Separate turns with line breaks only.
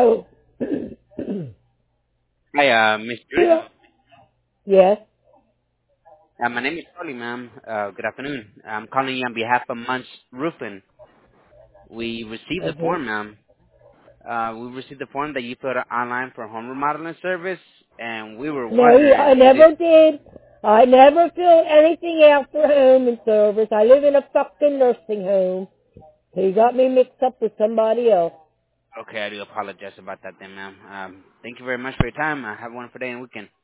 Hello.
Hi, Miss Judith.
Yes.
My name is Charlie, ma'am. Good afternoon. I'm calling you on behalf of Munch Roofing. We received the
Okay.
form, ma'am. We received the form that you put online for home remodeling service, and we were
No,
wondering
I
if you did.
never did. I never filled anything out for home and service. I live in a fucking nursing home. He got me mixed up with somebody else.
Okay, I do apologize about that, then, ma'am. Thank you very much for your time. Have a wonderful day and weekend.